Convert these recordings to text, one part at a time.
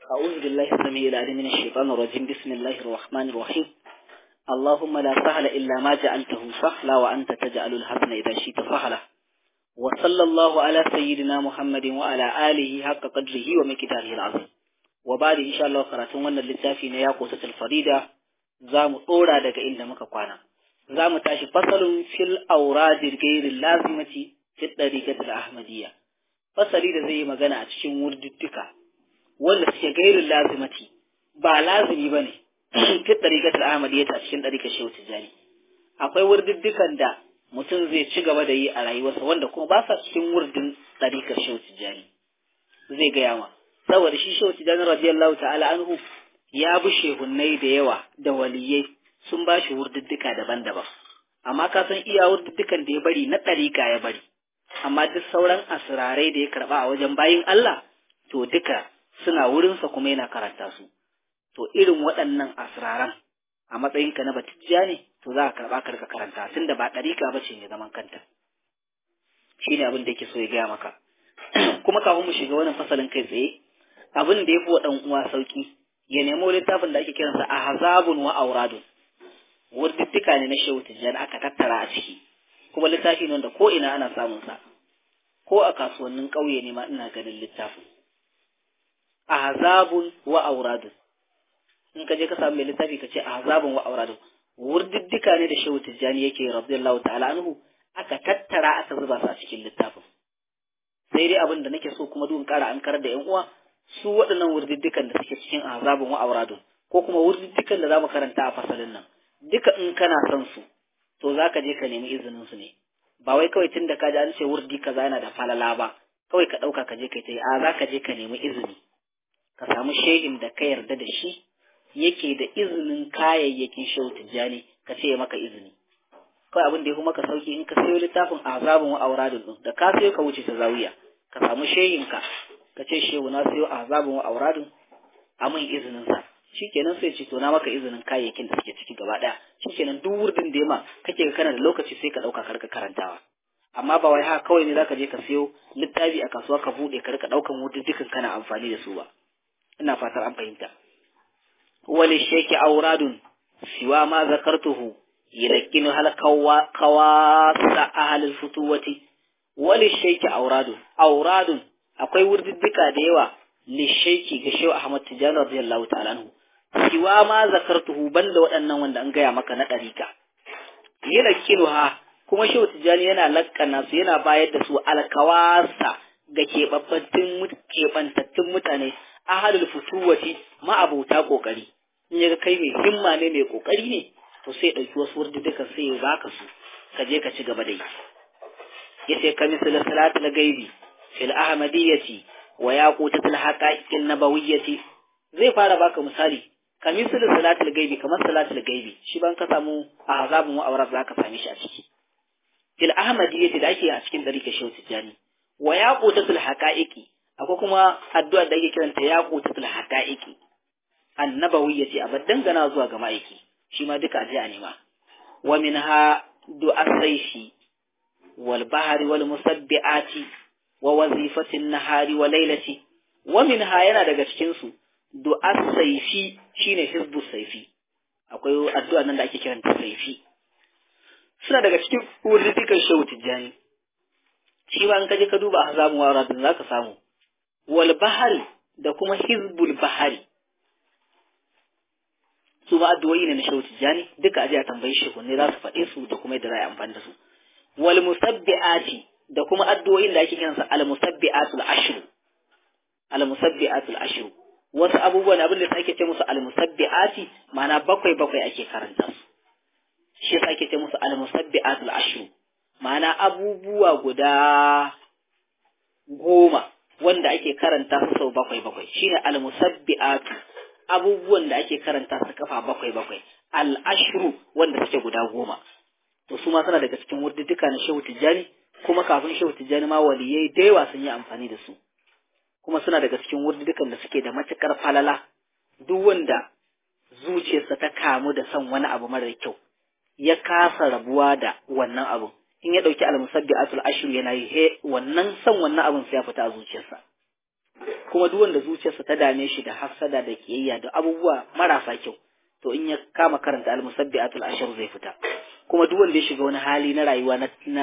أعوذ بالله السميع العليم من الشيطان الرجيم. بسم الله الرحمن الرحيم. اللهم لا سهل إلا ما جعلته سهلا وأنت تجعل الحزن إذا شئت سهلا. وصلى الله على سيدنا محمد وعلى آله حق قدره ومقداره العظيم. وبعد إن شاء الله قرأتم wannan littafi na Yaqutul Farida zamu dora daga inda muka kwana. Zamu tashi fasalun fil awradir ghairil lazimati fi tariqatil ahmadiyya. Fasali da zai yi magana a cikin wurdudduka wanda suke gairin lazimati ba lazimi bane fi tariqatul ahmadiyya ta cikin tariqar Shehu Tijani. Akwai wurduddukan da mutum zai ci gaba da yi a rayuwarsa wanda kuma ba sa cikin wurdin tariqar Shehu Tijani. Zai ga yawa saboda shi Shehu Tijani radiyallahu ta'ala anhu ya bi shehunnai da yawa da waliyai sun ba shi wurdudduka daban-daban, amma ka san iya wurduddukan da ya bari na tariqa ya bari, amma duk sauran asirarai da ya karba a wajen bayin Allah to duka suna wurinsa kuma yana karanta su. To irin waɗannan asiraran a matsayinka na batijja ne to za ka karɓa karka karanta tunda ba ɗariƙa ba ce mai zaman kanta. Shi ne abin da yake so ya gaya maka. Kuma kafin mu shiga wannan fasalin kai tsaye, abin da ya fi wa ɗan uwa sauƙi ya nemo littafin da ake kiransa Ahzabun wa Auradun. Wurdittika ne na Shehu Tijjani aka tattara a ciki. Kuma littafi ne wanda ko ina ana samun sa. Ko a kasuwannin ƙauye ne ma ina ganin littafin. Ahzabun wa Auradun. In ka je ka samu mai littafi ka ce Ahzabun wa Auradun. Wurdiddika ne da Shehu Tijjani yake radiyallahu ta'ala anhu aka tattara aka zuba su a cikin littafin. Sai dai abin da nake so kuma duk ƙara an karar da ƴan uwa su waɗannan wurdiddikan da suke cikin Ahzabun wa Auradun ko kuma wurdiddikan da zamu karanta a fasalin nan duka in kana son su to zaka je ka nemi izinin su ne. Ba wai kawai tunda ka ji an ce wurdi kaza yana da falala ba kawai ka ɗauka ka je kai ta yi, a zaka je ka nemi izini. Ka samu shehin da ka yarda da shi yake da izinin kayayyakin Shehu Tijjani ka ce maka izini. Kawai abin da ya fi maka sauki in ka sayo littafin Ahzabun wa Auradun din da ka sayo ka wuce ta zawiya ka samu shehin ka ce shehu na sayo Ahzabun wa Auradun a min izinin sa. Shikenan sai ce to na maka izinin kayayyakin da suke ciki gaba daya. Shikenan duk wurdin da yama kake kana da lokaci sai ka dauka ka rika karantawa. Amma ba wai haka kawai ne zaka je ka sayo littafi a kasuwa ka bude ka rika daukan wurdin dukan kana amfani da su ba. Ina fatar an fahimta. Wali sheki auradun siwa ma zakartuhu yalakkinu hal kawasa ahlul futuwati. Wali sheki auradun akwai wurdiddika da yawa li sheki ga Shehu Ahmad Tijani radiyallahu ta'ala anhu siwa ma zakartuhu banda waɗannan wanda an gaya maka na ɗarika. Yalakkinu ha kuma Shehu Tijani yana lakkana su yana bayar da su alkawasa ga keɓantattun mutane ahalul futuwati ma'abota kokari. In yaga kai mai himma ne mai kokari ne to sai dauki wasu wurduka sai ya baka su ka je ka ci gaba da yi. Yace ka misal salatul gaibi fil ahmadiyyati wa yaqutatul haqa'iqin nabawiyyati. Zai fara baka misali ka misal salatul gaibi kamar salatul gaibi shi ban ka samu Ahzabun wa Awrad zaka same shi a ciki. Fil ahmadiyyati da ake a cikin dariƙar Shehu Tijjani wa yaqutatul haqa'iqi akwai kuma addu'a da ake kiranta yaqutatul haqa'iqi annabawiyyati a dangana zuwa ga ma'aiki shi ma duka aje a nema. Wa minha du'a sayfi wal bahri wal musabbiati wa wazifatin nahari wa lailati. Wa minha yana daga cikin su du'a sayfi shine hizbu sayfi. Akwai addu'a nan da ake kiranta sayfi suna daga cikin wurdikan Shehu Tijjani. Shi ba in kaje ka duba Ahzabun wa Auradun zaka samu wal bahari da kuma hizbul bahari su ba addu'o'i ne na Shehu Tijjani duka aje a tambayi shehu ne za su faɗe su da kuma yadda za a yi amfani da su. Wal musabbi'ati da kuma addu'o'in da ake kiransa al musabbi'atul ashru. Al musabbi'atul ashru wasu abubuwan abin da ake ce musu al musabbi'ati ma'ana bakwai ake karanta su. Shi yasa ake ce musu al musabbi'atul ashru ma'ana abubuwa guda 10 wanda ake karanta su sau bakwai shine al musabbi'atu abubuwan da ake karanta su kafa bakwai al ashru wanda suke guda 10. To su ma suna daga cikin wurdduka na Shehu Tijjani kuma kafin Shehu Tijjani ma waliyai da yawa sun yi amfani da su kuma suna daga cikin wurddukan da suke da matukar falala. Duk wanda zuciyarsa ta kamu da son wani abu mara kyau ya kasa rabuwa da wannan abu in ya dauki al musabbi'atul ashru yana yi wannan son wannan abun sai ya fita a zuciyarsa. kuma duk wanda zuciyarsa ta dame shi da hasada da kiyayya da abubuwa marasa kyau to in ya kama karanta al-musabbihatul ashar zai fita. Kuma duk wanda ya shiga wani hali na rayuwa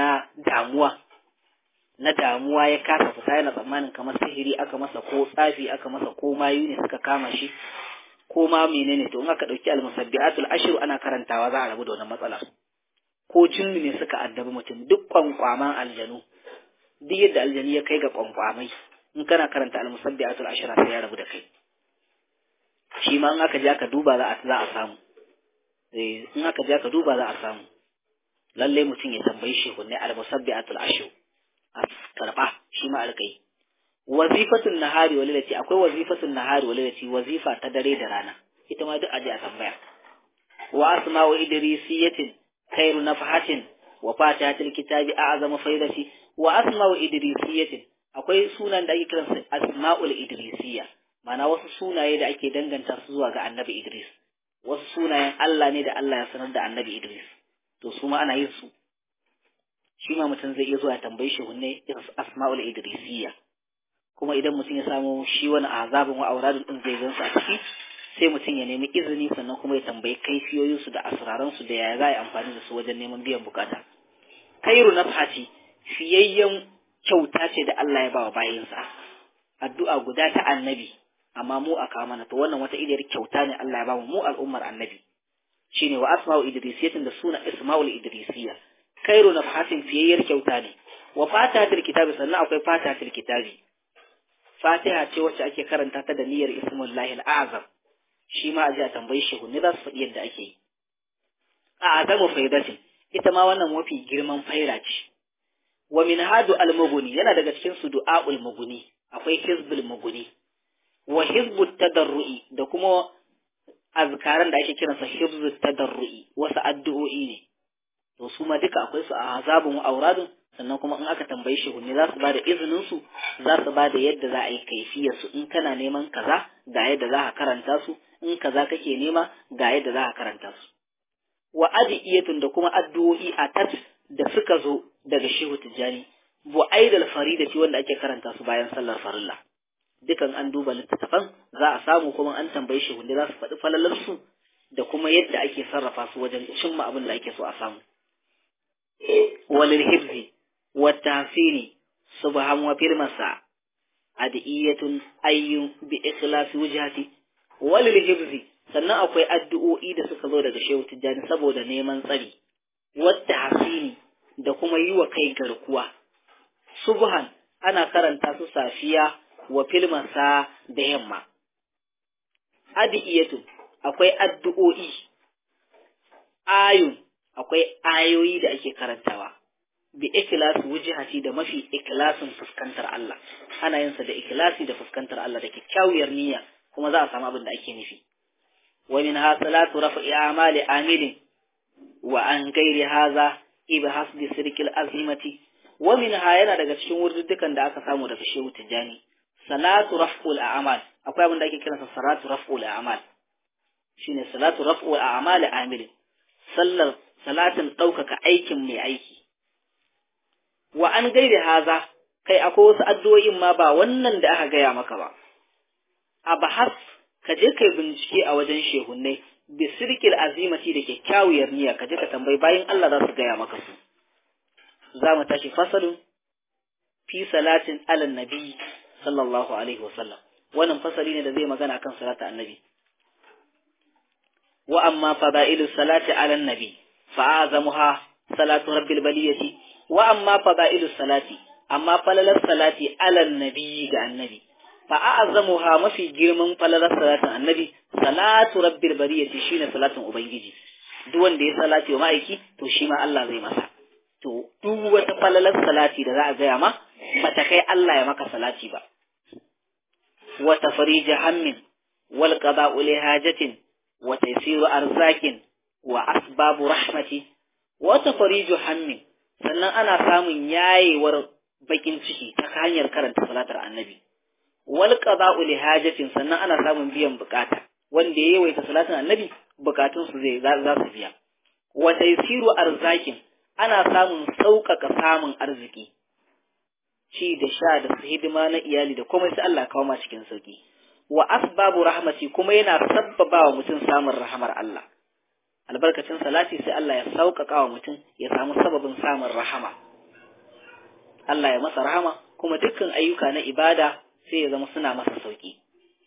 na damuwa ya kasa fita, yana tsammanin kamar sihiri aka masa ko tsafi aka masa ko mayu ne suka kama shi ko ma menene, to in aka dauki al-musabbihatul ashar ana karantawa za a rabu da wannan matsala. Ko jinni ne suka addabi mutum, duk kwankwaman aljanu, duk yadda aljani ya kai ga kwankwamai, in kana karanta al-musabbihatul ashar sai ya rabu da kai. Shi ma in aka je aka duba za a samu. In aka je aka duba za a samu. Lalle mutum ya tambayi shi kunne al-musabbihatul ashar a karba shi ma alkai. Wazifatun nahari wal lati, akwai wazifatun nahari wal lati, wazifa ta dare da rana, ita ma duk aje a tambaya. Wa asma'u idrisiyatin khairu nafhatin wa fatihatul kitabi a'zamu faidati. Wa asma'u idrisiyatin, akwai sunan da ake kiransa asma'ul idrisiyya, ma'ana wasu sunaye da ake danganta su zuwa ga annabi Idris, wasu sunayen Allah ne da Allah ya sanar da annabi Idris, to su ma ana yin su. Shi ma mutum zai iya zuwa ya tambayi shi wanne asma'ul idrisiyya, kuma idan mutum ya samu shi wani azabin wa auradun din zai gansu a ciki, sai mutum ya nemi izini sannan kuma ya tambayi kaifiyoyinsu da asraransu da yaya za a yi amfani da su wajen neman biyan bukata. Khairu nafhati, fiyayyen kyauta ce da Allah ya ba wa bayinsa, addu'a guda ta annabi amma mu aka mana, to wannan wata idiyar kyauta ne Allah ya ba mu al'ummar annabi, shine wa asma'u idrisiyatin da suna isma'ul idrisiyya. Khairu nafhatin, fiyayyar kyauta ne. Wa fatihatul kitabi, sannan akwai fatihatul kitabi. Fatiha ce wacce ake karanta ta da niyyar ismullahi al-azam, shi ma aje a tambayi shi ne za su faɗi yadda ake yi. A'zamu faidatin, ita ma wannan mafi girman faira ce. Wa minhaju al-mughni, yana daga cikin su du'aul mughni, akwai hizbul mughni. Wa hizbut tadarru'i, da kuma azkaran da ake kiransa hizbut tadarru'i, wasu addu'o'i ne. To su ma duka akwai su a azabun auradun, sannan kuma in aka tambayi shi ne za su ba da izinin su, za su ba da yadda za a yi kaifiyar su. In kana neman kaza ga yadda za ka karanta su, in kaza kake nema ga yadda za ka karanta su. Wa adiyatun, da kuma addu'o'i a tat da suka zo daga Shehu Tijjani, bu'aidal faridati, wanda ake karanta su bayan sallar farilla. Dukan an duba littattafan za a samu, kuma an tambayi shi wanda za su faɗi falalar su da kuma yadda ake sarrafa su wajen cimma abin da ake so a samu. Walil hibzi wa tahsini subhan wa firmasa adiyatun ayyun bi ikhlasi wujhati. Walil hibzi, sannan akwai addu'o'i da suka zo daga Shehu Tijjani saboda neman tsari, wa tahsini, da kuma yi wa kai garkuwa. Subhan ana karanta su safiya, wa filmasa da yamma. Adiyatun, akwai addu'o'i. Ayun, akwai ayoyi da ake karantawa. Bi ikhlasi wujhati, da mafi ikhlasin fuskantar Allah. Ana yin sa da ikhlasi da fuskantar Allah da kyakkyawar niyya, kuma za a samu abin da ake nufi. Wa min hasalatu raf'i amali amilin wa an gairi haza ibhas bi sirkil azimati. Wa min ha, yana daga cikin wurdukan da aka samu daga Shehu Tijjani, salatu raf'ul a'mal, akwai abin da ake kiransa salatu raf'ul a'mal, shine salatu raf'ul a'mal amilin, salatin ɗaukaka aikin mai aiki. Wa an gaida haza, kai akwai wasu addu'o'in ma ba wannan da aka gaya maka ba. Abahas, ka je kai bincike a wajen shehunnai, bi sirkil azimati, da kyakkyawar niyya, ka je ka tambayi bayin Allah za su gaya maka su. Za mu tashi fasalin fi salatin ala nabi sallallahu alaihi wasallam. Wannan fasali ne da zai magana kan salatu annabi. Wa amma fada'ilus salati ala nabi fa'azamuha salatu rabbil baliyati. Wa amma fada'ilus salati, amma falalar salati ala nabi ga annabi, fa'azamuha, mafi girman falalar salatin annabi, salatu rabbil baliyati, shine salatin ubangiji. Duk wanda ya salati wa ma'aiki, to shi ma Allah zai masa. To duk wata falalar salati da za a gaya ma, bata kai Allah ya maka salati ba. Wa tafrij hammin wal qada'u li hajatin wa taysiru arzakin wa asbabu rahmati. Wa tafrij hammin, sannan ana samun yayewar bakin ciki ta hanyar karanta salatar annabi. Wal qada'u li hajatin, sannan ana samun biyan bukata, wanda ya yawaita salatin annabi bukatun su za su biya. Wa taysiru arzakin, ana samun sauƙaƙa samun arziki, ci da sha da hidima na iyali da komai sai Allah kawo ma cikin sauki wa asbabu rahmati kuma yana sabbaba wa mutum samun rahamar Allah albarkacin salati sai Allah ya sauƙaƙa wa mutum ya samu sababin samun rahama Allah ya masa rahama kuma dukkan ayyuka na ibada sai ya zama suna masa sauki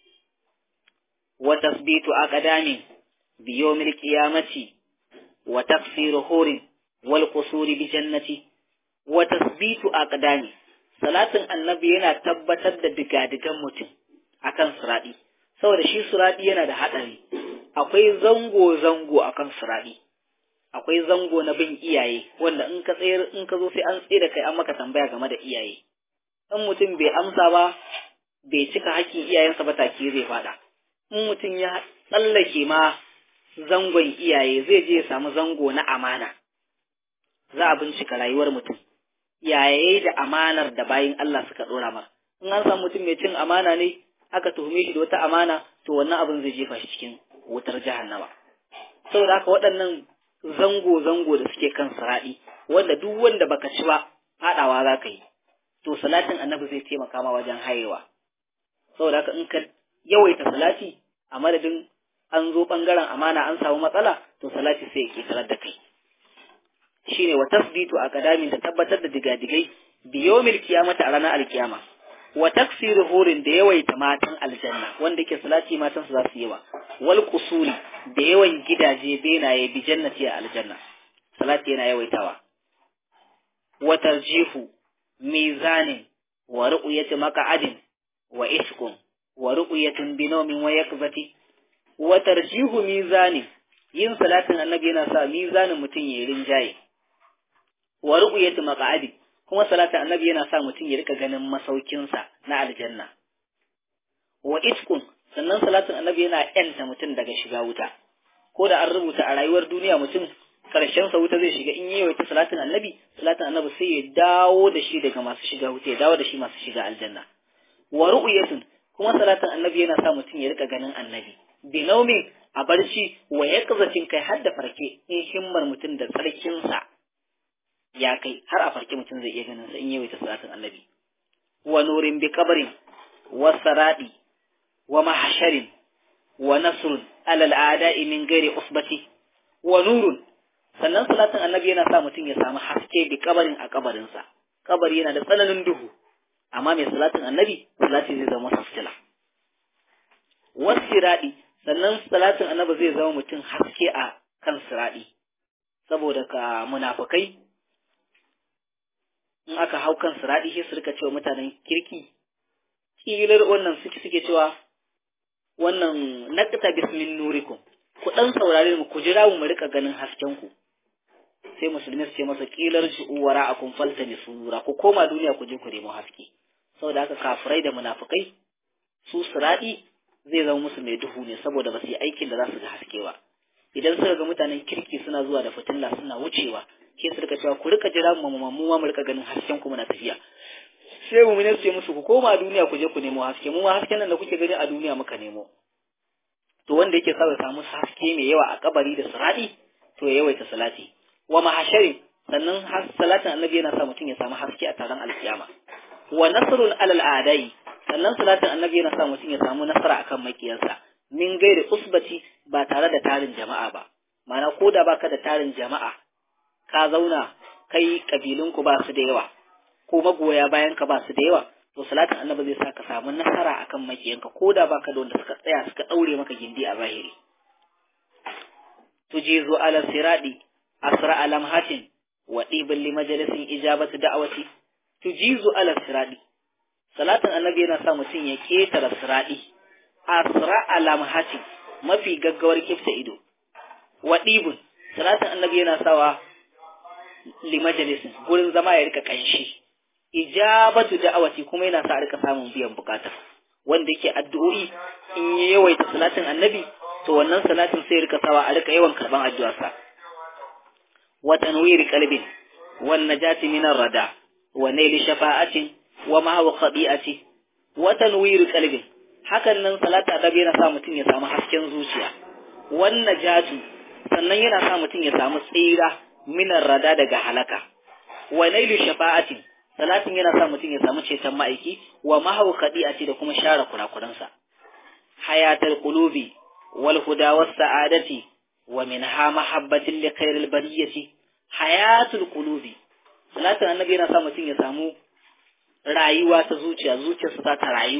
wa tasbitu aqdami bi yawmil qiyamati wa tafsiru hurin wal qusuri bi jannati wa tasbitu aqdami salatin annabi yana tabbatar da digadigan mutum akan siradi saboda shi siradi yana da hadari akwai zango akan siradi akwai zango na bin iyaye wanda in ka zo sai an tsaye da kai an maka tambaya game da iyaye in mutum bai amsa ba bai cika haƙƙin iyayensa ba take zai fada in mutum ya tsallake ma zangon iyaye zai je ya samu zango na amana za a bincika rayuwar mutum yayaye da amanar da bayin Allah suka dora mar in an samu mutum mai cin amana ne aka tuhume shi da wata amana to wannan abin zai jefa shi cikin wutar jahannama saboda haka waɗannan zango da suke kan siradi wanda duk wanda baka ci ba fadawa za ka yi to salatin annabi zai taimaka ma wajen hayewa saboda haka in ka yawaita salati a madadin an zo bangaren amana an samu matsala to salati sai ya ketarar da kai shine wa tasbitu aqdamin da tabbatar da digadigai bi yawmil qiyamati a ranar alkiyama wa taksiru hurin da yawaita matan aljanna wanda yake salati matan su za su yawa wal qusuri da yawan gidaje benaye bi jannati a aljanna salati yana yawaitawa wa tarjihu mizanin wa ru'yati maq'adin wa isqun wa ru'yatin binawmin wa yakzati wa tarjihu mizanin yin salatin annabi yana sa mizanin mutum ya rinjaye wa ru'yati maq'adi kuma salatin annabi yana sa mutum ya rika ganin masaukinsa na aljanna wa iskun sannan salatin annabi yana yanta mutum daga shiga wuta ko da an rubuta a rayuwar duniya mutum karshen sa wuta zai shiga in yi wata salatin annabi sai ya dawo da shi daga masu shiga wuta ya dawo da shi masu shiga aljanna wa ru'yatun kuma salatin annabi yana sa mutum ya rika ganin annabi binaumin a barci wa yakzatin kai har da farke in himmar mutum da tsarkinsa ya kai har a farke mutum zai iya ganin sa in yawaita salatin annabi wa nurin bi qabrin wa saradi wa mahsharin wa nasrun ala al'ada'i min ghairi usbati wa nurun sannan salatin annabi yana sa mutum ya samu haske bi kabarin a kabarinsa kabari yana da tsananin duhu amma mai salatin annabi salati zai zama fitila wa siradi sannan salatin annabi zai zama mutum haske a kan siradi saboda ka munafikai in aka hau kan siradi sai su rika cewa mutanen kirki kilar wannan suke cewa wannan naqta bismin nurikum ku dan saurare mu ku jira mu rika ganin hasken ku sai musulmi su ce masa kilar ju'u wara'akum faltani sura ku koma duniya ku je ku nemo haske saboda haka kafirai da munafikai su siradi zai zama musu mai duhu ne saboda ba su yi aikin da za su ga haske ba idan suka ga mutanen kirki suna zuwa da fitilla suna wucewa ke su rika cewa ku rika jira mu mu rika ganin hasken ku muna tafiya sai mu ne ce musu ku koma duniya ku je ku nemo haske mu ma hasken nan da kuke gani a duniya muka nemo to wanda yake sa ya samu haske mai yawa a kabari da siradi to ya yawaita salati wa mahashari sannan salatin annabi yana sa mutum ya samu haske a taron alkiyama wa nasrun alal adai sannan salatin annabi yana sa mutum ya samu nasara akan makiyansa min gairi usbati ba tare da tarin jama'a ba ma'ana ko da baka da tarin jama'a ka zauna kai kabilunku ba su da yawa ko magoya bayan ka ba su da yawa to salatin annabi zai sa ka samu nasara akan makiyanka ko da baka da wanda suka tsaya suka daure maka gindi a zahiri tujizu ala siradi asra alamhatin wa dibal li majalisin ijabati da'awati tujizu ala siradi salatin annabi yana sa mutum ya ketara siradi asra alamhatin mafi gaggawar kifta ido wa dibun salatin annabi yana sawa li majalisin gurin zama ya rika kanshi ijabatu da'awati kuma yana sa a rika samun biyan bukata wanda yake addu'o'i in ya yawaita salatin annabi to wannan salatin sai rika sawa a rika yawan karban addu'arsa wa tanwiri qalbin wan najati min ar-rada wa nail shafa'atin wa ma huwa khadi'ati wa tanwiri qalbin hakan nan salata annabi yana sa mutum ya samu hasken zuciya wan najati sannan yana sa mutum ya samu tsira min ar-rada daga halaka wa nail shafa'atin salatin yana sa mutum ya samu ceton ma'aiki wa mahau khadi'ati da kuma share kurakuransa hayatul qulubi wal huda was sa'adati wa minha mahabbatin li khairil bariyati hayatul qulubi salatin annabi yana sa mutum ya samu rayuwa ta zuciyarsa za ta rayu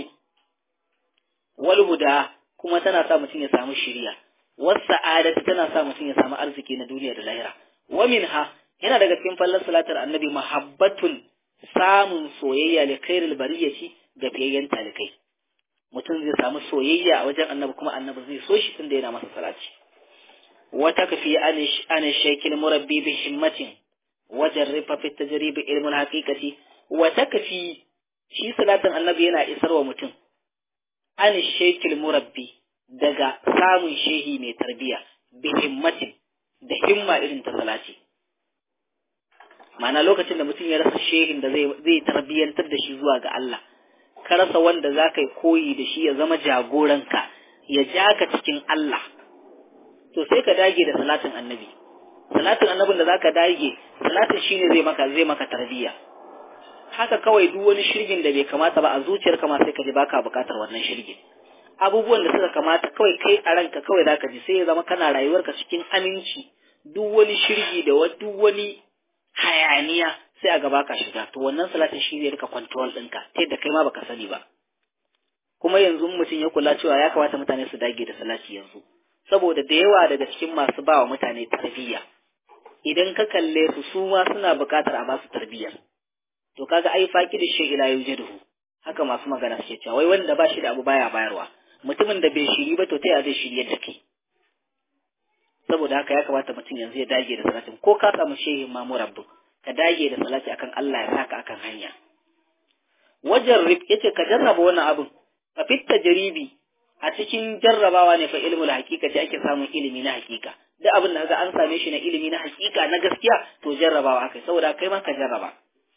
wal huda kuma tana sa mutum ya samu shiriya was sa'adati tana sa mutum ya samu arziki na duniya da lahira wa minha yana daga cikin fallar salatar annabi mahabbatun samun soyayya li khairil bariyati ga fiyayyen talikai mutum zai samu soyayya a wajen annabi kuma annabi zai so shi tunda yana masa salati wa takfi an shaykil murabbi bi himmatin wa jarrifa fi tajrib ilmul haqiqati wa takfi shi salatin annabi yana isarwa mutum an shaykil murabbi daga samun shehi mai tarbiya bi himmatin da himma irin ta salati ma'ana lokacin da mutum ya rasa shehin da zai tarbiyantar da shi zuwa ga Allah ka rasa wanda za ka yi koyi da shi ya zama jagoranka ya ja ka cikin Allah to sai ka dage da salatin annabi salatin annabin da za ka dage salatin shi ne zai maka tarbiyya haka kawai duk wani shirgin da bai kamata ba a zuciyarka ma sai ka ji baka bukatar wannan shirgin abubuwan da suka kamata kawai kai a ranka kawai za ka ji sai ya zama kana rayuwarka cikin aminci duk wani shirgi da duk wani hayaniya sai a gaba ka shiga to wannan salatin shi zai rika control ɗinka ta yadda kai ma baka sani ba kuma yanzu mutum ya kula cewa ya kamata mutane su dage da salati yanzu saboda da yawa daga cikin masu bawa mutane tarbiyya idan ka kalle su su ma suna buƙatar a basu tarbiyyar to kaga ai faki da shi ila yujiduhu haka masu magana suke cewa wai wanda ba shi da abu baya bayarwa mutumin da bai shiri ba to ta ya zai shiryar da kai saboda haka ya kamata mutum yanzu ya dage da salatin ko ka samu shehin ma murabbi ka dage da salati akan Allah ya saka akan hanya wajarrib yace ka jarraba wannan abun ka fitta jaribi a cikin jarrabawa ne fa ilmul haqiqati ake samun ilimi na haqiqa duk abin da kaga an same shi na ilimi na haqiqa na gaskiya to jarrabawa akai saboda kai ma ka jarraba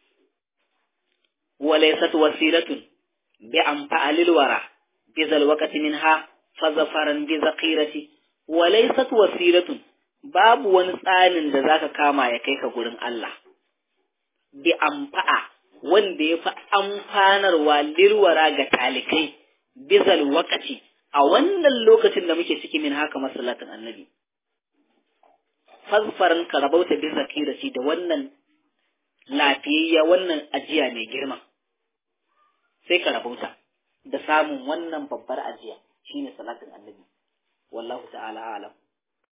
walaysat wasilatun bi anfa'alil wara bi zal waqti minha fazafaran bi zaqirati walaysat wasilatun babu wani tsanin da zaka kama ya kai ka gurin Allah bi amfa'a wanda ya fi amfanarwa lilwara ga talikai bizal wakati a wannan lokacin da muke ciki min haka masallatin annabi fasfaran ka rabauta bi zakirati da wannan lafiyayya wannan ajiya mai girma sai ka rabauta da samun wannan babbar ajiya shine salatin annabi wallahu ta'ala a'lam